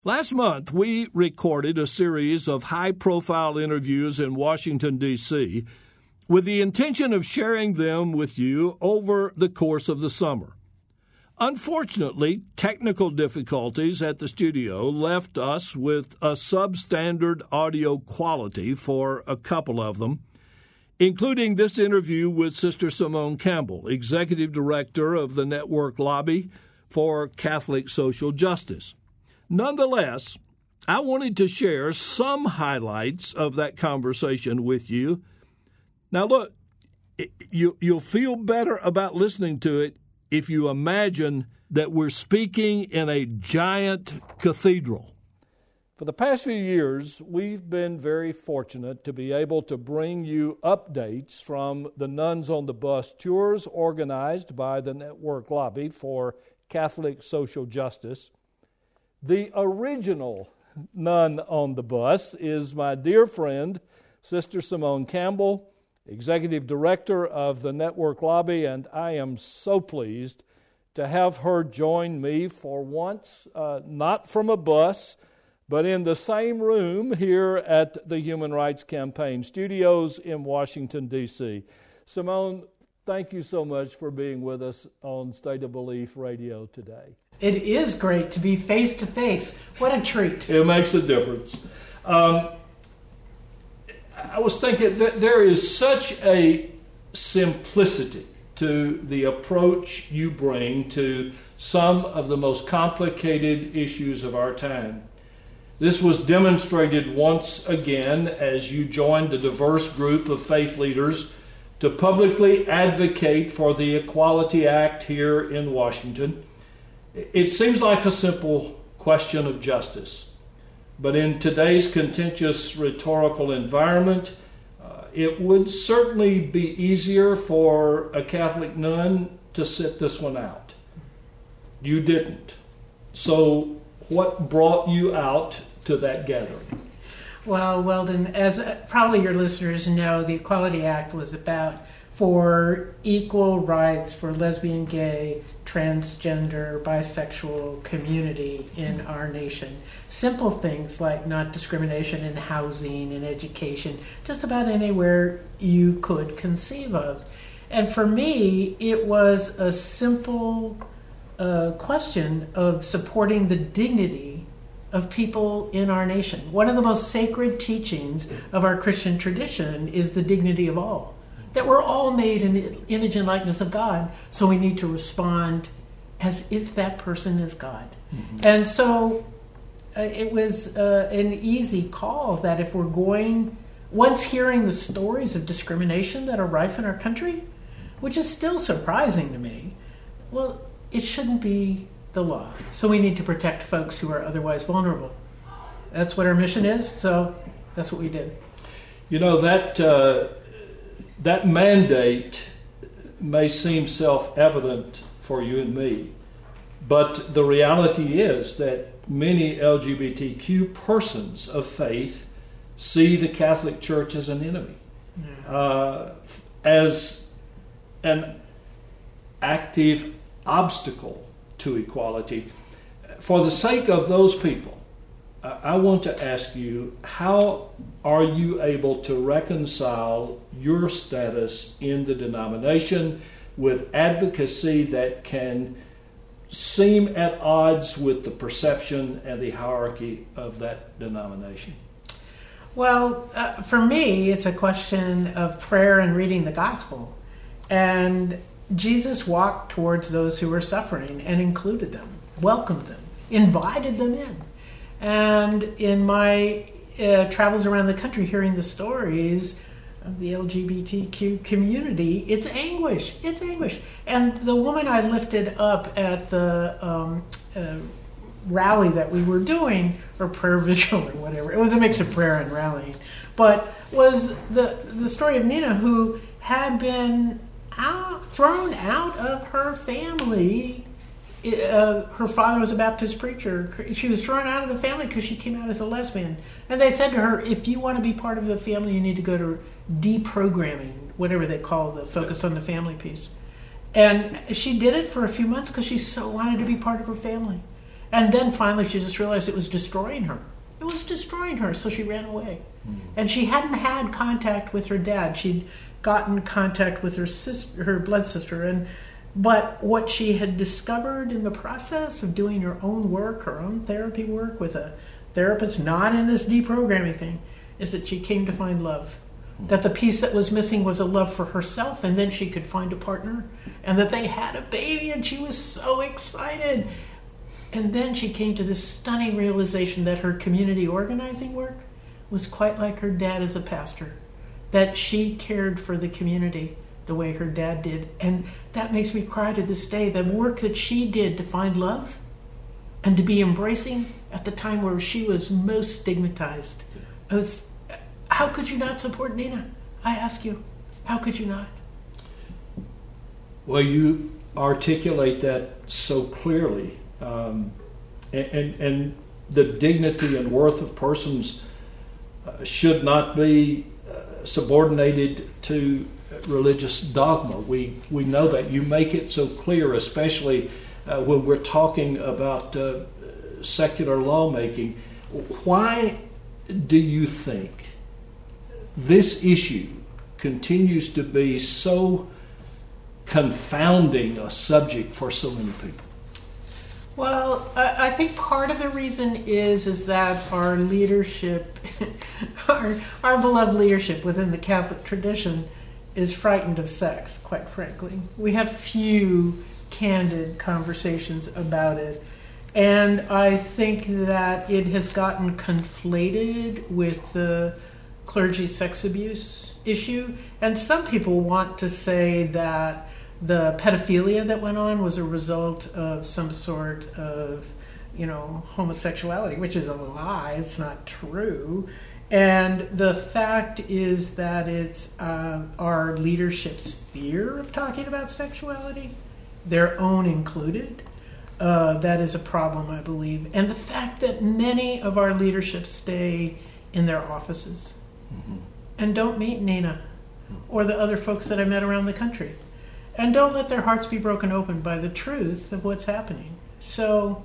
Last month, we recorded a series of high-profile interviews in Washington, D.C., with the intention of sharing them with you over the course of the summer. Unfortunately, technical difficulties at the studio left us with a substandard audio quality for a couple of them, including this interview with Sister Simone Campbell, Executive Director of the Network Lobby for Catholic Social Justice. Nonetheless, I wanted to share some highlights of that conversation with you. Now, look, you'll feel better about listening to it if you imagine that we're speaking in a giant cathedral. For the past few years, we've been very fortunate to be able to bring you updates from the Nuns on the Bus tours organized by the Network Lobby for Catholic Social Justice. The original nun on the bus is my dear friend, Sister Simone Campbell, Executive Director of the Network Lobby, and I am so pleased to have her join me for once, not from a bus, but in the same room here at the Human Rights Campaign studios in Washington, D.C. Simone, thank you so much for being with us on State of Belief Radio today. It is great to be face-to-face. What a treat. It makes a difference. I was thinking that there is such a simplicity to the approach you bring to some of the most complicated issues of our time. This was demonstrated once again as you joined a diverse group of faith leaders to publicly advocate for the Equality Act here in Washington. It seems like a simple question of justice, but in today's contentious rhetorical environment, it would certainly be easier for a Catholic nun to sit this one out. You didn't. So what brought you out to that gathering? Well, Weldon, as probably your listeners know, the Equality Act was about for equal rights for lesbian, gay, transgender, bisexual community in our nation. Simple things like not discrimination in housing and education, just about anywhere you could conceive of. And for me, it was a simple question of supporting the dignity of people in our nation. One of the most sacred teachings of our Christian tradition is the dignity of all. That we're all made in the image and likeness of God, so we need to respond as if that person is God. Mm-hmm. And so it was an easy call that if we're going, once hearing the stories of discrimination that are rife in our country, which is still surprising to me, well, it shouldn't be the law. So we need to protect folks who are otherwise vulnerable. That's what our mission is, so that's what we did. You know, that mandate may seem self-evident for you and me, but the reality is that many LGBTQ persons of faith see the Catholic Church as an enemy, as an active obstacle to equality. For the sake of those people, I want to ask you, how are you able to reconcile your status in the denomination with advocacy that can seem at odds with the perception and the hierarchy of that denomination? Well, for me, it's a question of prayer and reading the gospel. And Jesus walked towards those who were suffering and included them, welcomed them, invited them in. And in my travels around the country, hearing the stories of the LGBTQ community, it's anguish. It's anguish. And the woman I lifted up at the rally that we were doing, or prayer vigil or whatever, it was a mix of prayer and rallying, but was the story of Nina, who had been thrown out of her family. Her father was a Baptist preacher. She was thrown out of the family because she came out as a lesbian. And they said to her, if you want to be part of the family, you need to go to deprogramming, whatever they call the focus on the family piece. And she did it for a few months because she so wanted to be part of her family. And then finally she just realized it was destroying her. It was destroying her, so she ran away. And she hadn't had contact with her dad. She'd gotten contact with her sister, her blood sister, but what she had discovered in the process of doing her own work, her own therapy work with a therapist, not in this deprogramming thing, is that she came to find love. That the piece that was missing was a love for herself, and then she could find a partner, and that they had a baby, and she was so excited. And then she came to this stunning realization that her community organizing work was quite like her dad as a pastor, that she cared for the community the way her dad did. And that makes me cry to this day. The work that she did to find love and to be embracing at the time where she was most stigmatized. How could you not support Nina? I ask you, how could you not? Well, you articulate that so clearly. And the dignity and worth of persons should not be subordinated to religious dogma. We know that. You make it so clear, especially when we're talking about secular lawmaking. Why do you think this issue continues to be so confounding a subject for so many people? Well, I think part of the reason is that our leadership, our beloved leadership within the Catholic tradition is frightened of sex, quite frankly. We have few candid conversations about it. And I think that it has gotten conflated with the clergy sex abuse issue. And some people want to say that the pedophilia that went on was a result of some sort of, homosexuality, which is a lie. It's not true. And the fact is that it's our leadership's fear of talking about sexuality, their own included, that is a problem, I believe. And the fact that many of our leadership stay in their offices and don't meet Nina or the other folks that I met around the country. And don't let their hearts be broken open by the truth of what's happening. So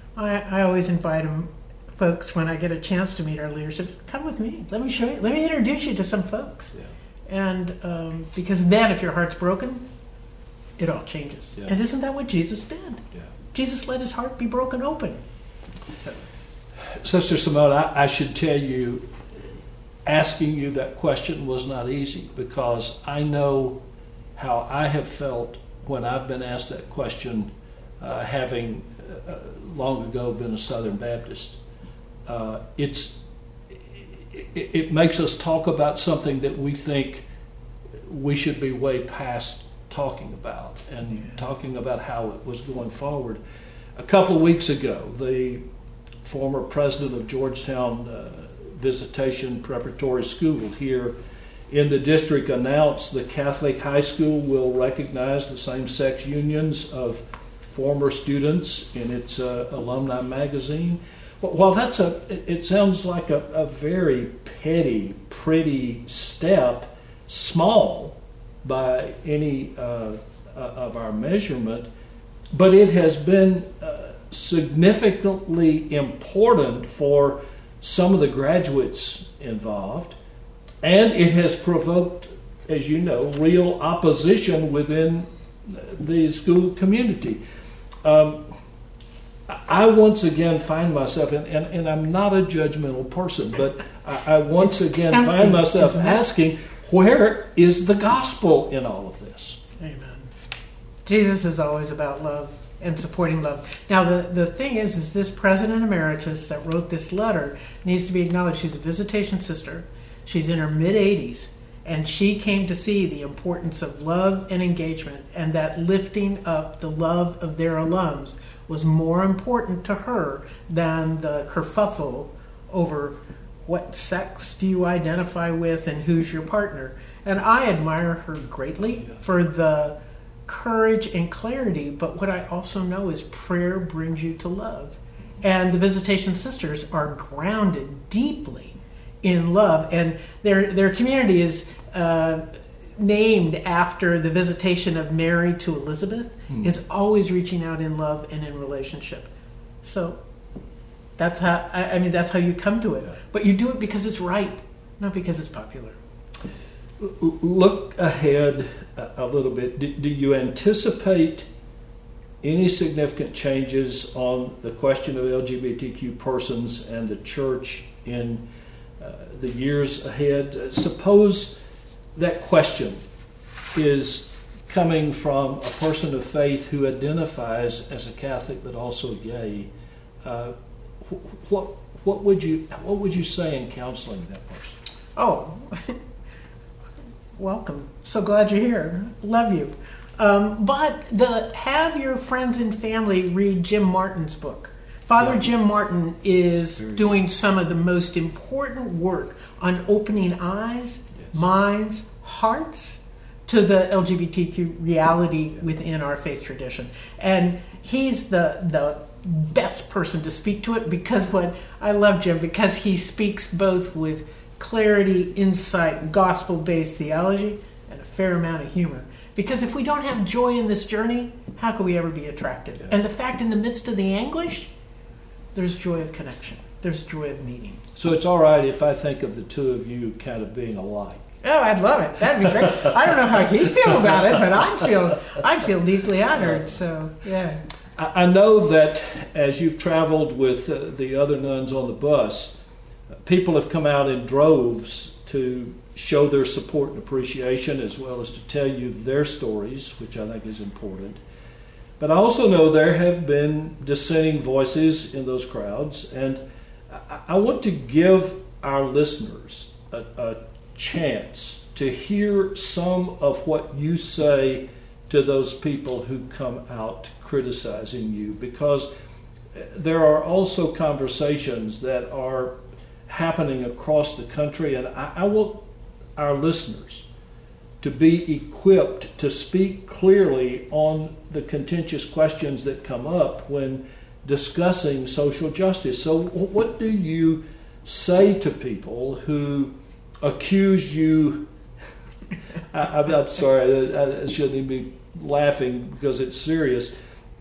I always invite folks, when I get a chance to meet our leadership, come with me. Let me show you. Let me introduce you to some folks. Yeah. And because then if your heart's broken, it all changes. Yeah. And isn't that what Jesus did? Yeah. Jesus let his heart be broken open. So. Sister Simone, I should tell you, asking you that question was not easy, because I know how I have felt when I've been asked that question, having long ago been a Southern Baptist. It makes us talk about something that we think we should be way past talking about, and talking about how it was going forward. A couple of weeks ago, the former president of Georgetown Visitation Preparatory School here in the district announced the Catholic high school will recognize the same-sex unions of former students in its alumni magazine. While it sounds like a very petty, pretty step, small by any of our measurement, but it has been significantly important for some of the graduates involved. And it has provoked, as you know, real opposition within the school community. I once again find myself, and I'm not a judgmental person, but I once again find myself asking, where is the gospel in all of this? Amen. Jesus is always about love and supporting love. Now, the thing is this president emeritus that wrote this letter needs to be acknowledged. She's a visitation sister. She's in her mid-80s, and she came to see the importance of love and engagement, and that lifting up the love of their alums was more important to her than the kerfuffle over what sex do you identify with and who's your partner. And I admire her greatly for the courage and clarity, but what I also know is prayer brings you to love. And the Visitation Sisters are grounded deeply in love, and their community is named after the visitation of Mary to Elizabeth, is always reaching out in love and in relationship. So that's how, that's how you come to it. But you do it because it's right, not because it's popular. Look ahead a little bit. Do you anticipate any significant changes on the question of LGBTQ persons and the church in the years ahead? Suppose that question is coming from a person of faith who identifies as a Catholic but also gay. What would you say in counseling that person? Oh, welcome. So glad you're here. Love you. But have your friends and family read Jim Martin's book. Father Jim Martin is doing some of the most important work on opening eyes, minds, hearts to the LGBTQ reality within our faith tradition. And he's the best person to speak to it because I love Jim because he speaks both with clarity, insight, gospel-based theology, and a fair amount of humor. Because if we don't have joy in this journey, how can we ever be attracted? Yeah. And the fact in the midst of the anguish, there's joy of connection. There's joy of meeting. So it's all right if I think of the two of you kind of being alike. Oh, I'd love it. That'd be great. I don't know how he'd feel about it, but I'd feel deeply honored. So, yeah. I know that as you've traveled with the other nuns on the bus, people have come out in droves to show their support and appreciation as well as to tell you their stories, which I think is important. But I also know there have been dissenting voices in those crowds, and I want to give our listeners a chance to hear some of what you say to those people who come out criticizing you, because there are also conversations that are happening across the country, and I want our listeners to be equipped to speak clearly on the contentious questions that come up when discussing social justice. So what do you say to people who accuse you? I'm sorry, I shouldn't even be laughing because it's serious,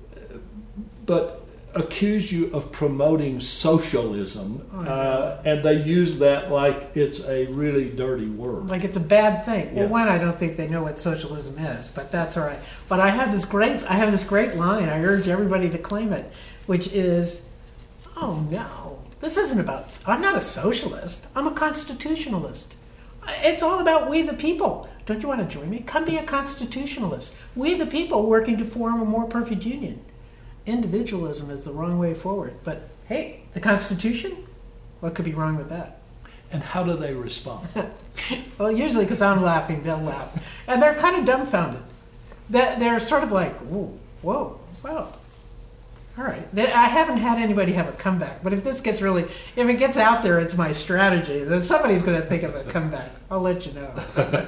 but accuse you of promoting socialism, and they use that like it's a really dirty word. Like it's a bad thing. Yeah. Well, one, I don't think they know what socialism is, but that's all right. But I have this great line. I urge everybody to claim it, which is, oh no, this isn't about, I'm not a socialist. I'm a constitutionalist. It's all about we the people. Don't you want to join me? Come be a constitutionalist. We the people working to form a more perfect union. Individualism is the wrong way forward. But hey, the Constitution? What could be wrong with that? And how do they respond? Well, usually because I'm laughing, they'll laugh. And they're kind of dumbfounded. They're sort of like, whoa, wow. All right. I haven't had anybody have a comeback. But if it gets out there, it's my strategy, then somebody's going to think of a comeback. I'll let you know.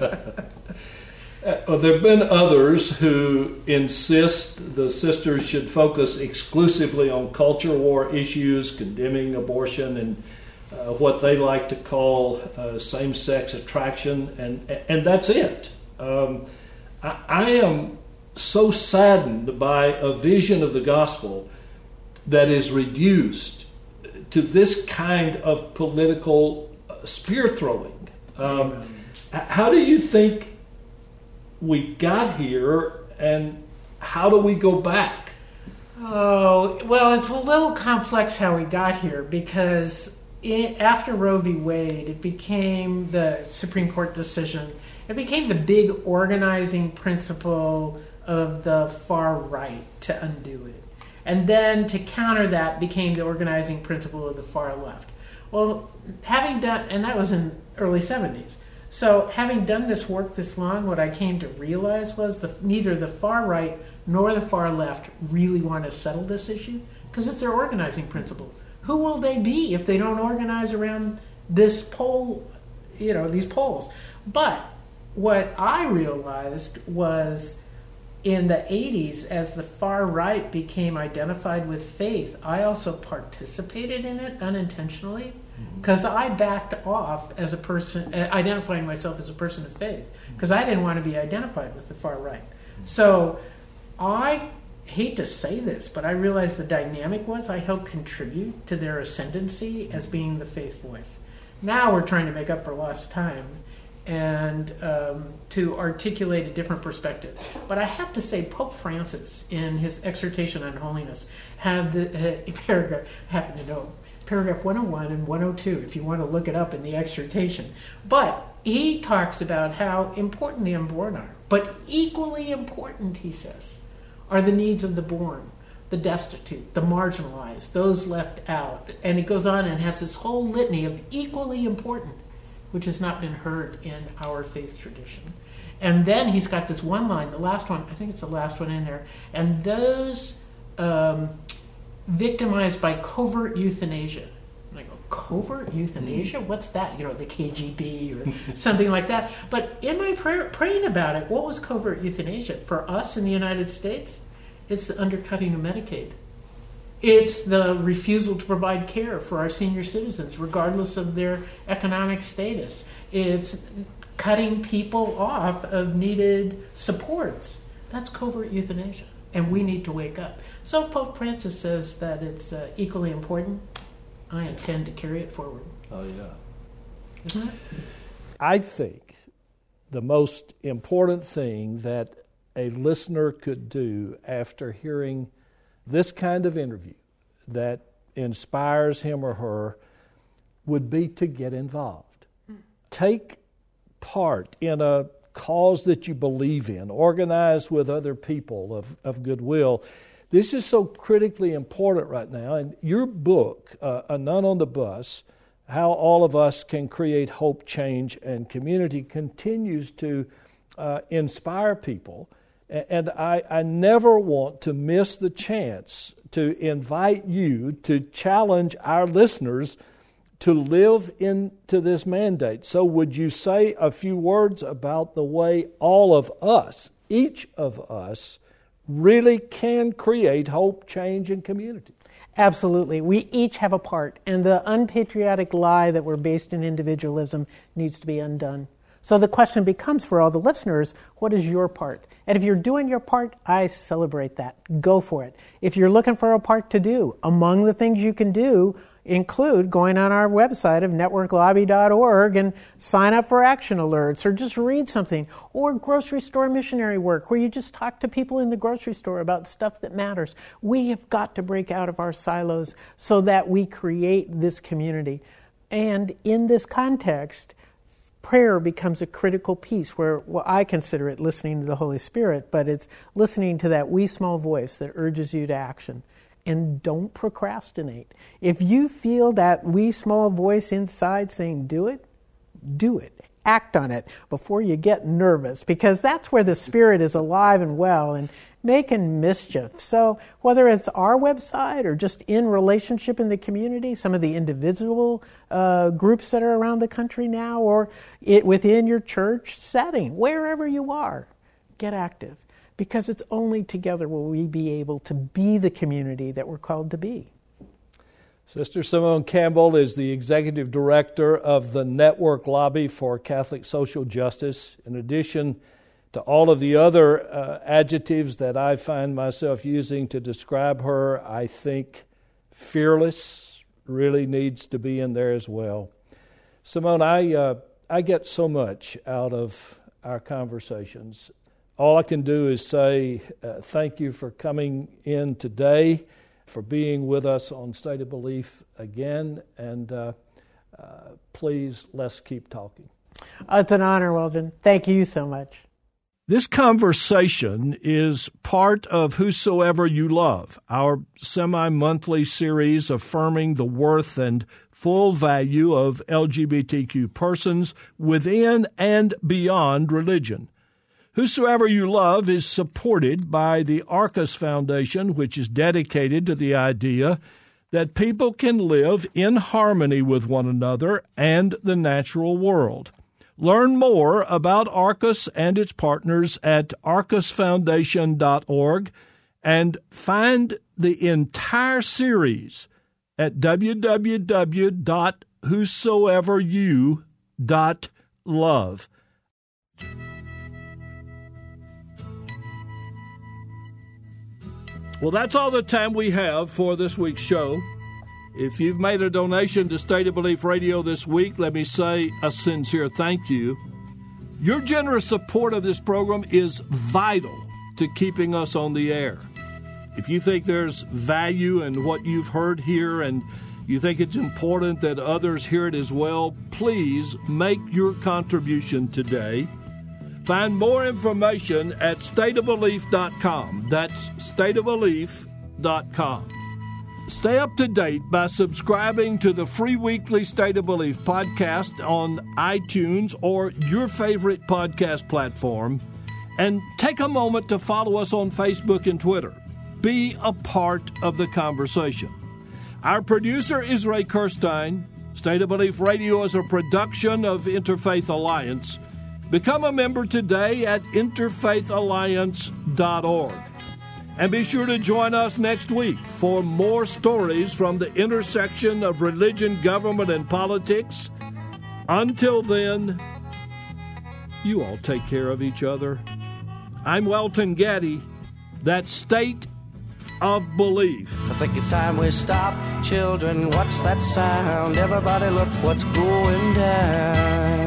There have been others who insist the sisters should focus exclusively on culture war issues, condemning abortion and what they like to call same-sex attraction, and that's it. I am so saddened by a vision of the gospel that is reduced to this kind of political spear-throwing. How do you think we got here, and how do we go back? Oh, well, it's a little complex how we got here, because after Roe v. Wade, it became the Supreme Court decision. It became the big organizing principle of the far right to undo it. And then to counter that became the organizing principle of the far left. Well, having done, and that was in early 70s. So having done this work this long, what I came to realize was neither the far right nor the far left really want to settle this issue because it's their organizing principle. Who will they be if they don't organize around this pole, these poles? But what I realized was in the 80s, as the far right became identified with faith, I also participated in it unintentionally. Because I backed off as a person, identifying myself as a person of faith, because I didn't want to be identified with the far right. So I hate to say this, but I realized the dynamic was I helped contribute to their ascendancy as being the faith voice. Now we're trying to make up for lost time and to articulate a different perspective. But I have to say, Pope Francis, in his exhortation on holiness, had the paragraph, I happen to know, paragraph 101 and 102, if you want to look it up in the exhortation. But he talks about how important the unborn are. But equally important, he says, are the needs of the born, the destitute, the marginalized, those left out. And it goes on and has this whole litany of equally important, which has not been heard in our faith tradition. And then he's got this one line, the last one, I think it's the last one in there, and those victimized by covert euthanasia. And I go, covert euthanasia? What's that? The KGB or something like that. But in my praying about it, what was covert euthanasia? For us in the United States, it's the undercutting of Medicaid. It's the refusal to provide care for our senior citizens, regardless of their economic status. It's cutting people off of needed supports. That's covert euthanasia, and we need to wake up. So if Pope Francis says that it's equally important, I intend to carry it forward. Oh, yeah. Isn't it? I think the most important thing that a listener could do after hearing this kind of interview that inspires him or her would be to get involved. Take part in a cause that you believe in. Organize with other people of goodwill. This is so critically important right now. And your book, A Nun on the Bus, How All of Us Can Create Hope, Change, and Community, continues to inspire people. And I never want to miss the chance to invite you to challenge our listeners to live into this mandate. So would you say a few words about the way all of us, each of us, really can create hope, change, and community? Absolutely. We each have a part, and the unpatriotic lie that we're based in individualism needs to be undone. So the question becomes for all the listeners, what is your part? And if you're doing your part, I celebrate that. Go for it. If you're looking for a part to do, among the things you can do include going on our website of networklobby.org and sign up for action alerts, or just read something, or grocery store missionary work where you just talk to people in the grocery store about stuff that matters. We have got to break out of our silos so that we create this community. And in this context, prayer becomes a critical piece where, well, I consider it listening to the Holy Spirit, but it's listening to that wee small voice that urges you to action. And don't procrastinate. If you feel that wee small voice inside saying, do it. Act on it before you get nervous, because that's where the Spirit is alive and well and making mischief. So whether it's our website or just in relationship in the community, some of the individual groups that are around the country now, or within your church setting, wherever you are, get active. Because it's only together will we be able to be the community that we're called to be. Sister Simone Campbell is the Executive Director of the Network Lobby for Catholic Social Justice. In addition to all of the other adjectives that I find myself using to describe her, I think fearless really needs to be in there as well. Simone, I get so much out of our conversations. All I can do is say thank you for coming in today, for being with us on State of Belief again, and please, let's keep talking. It's an honor, Weldon. Thank you so much. This conversation is part of Whosoever You Love, our semi-monthly series affirming the worth and full value of LGBTQ persons within and beyond religion. Whosoever You Love is supported by the Arcus Foundation, which is dedicated to the idea that people can live in harmony with one another and the natural world. Learn more about Arcus and its partners at arcusfoundation.org and find the entire series at www.whosoeveryou.love. Well, that's all the time we have for this week's show. If you've made a donation to State of Belief Radio this week, let me say a sincere thank you. Your generous support of this program is vital to keeping us on the air. If you think there's value in what you've heard here and you think it's important that others hear it as well, please make your contribution today. Find more information at stateofbelief.com. That's stateofbelief.com. Stay up to date by subscribing to the free weekly State of Belief podcast on iTunes or your favorite podcast platform. And take a moment to follow us on Facebook and Twitter. Be a part of the conversation. Our producer is Ray Kirstein. State of Belief Radio is a production of Interfaith Alliance. Become a member today at interfaithalliance.org. And be sure to join us next week for more stories from the intersection of religion, government, and politics. Until then, you all take care of each other. I'm Welton Gaddy. That's State of Belief. I think it's time we stop. Children, what's that sound? Everybody look what's going down.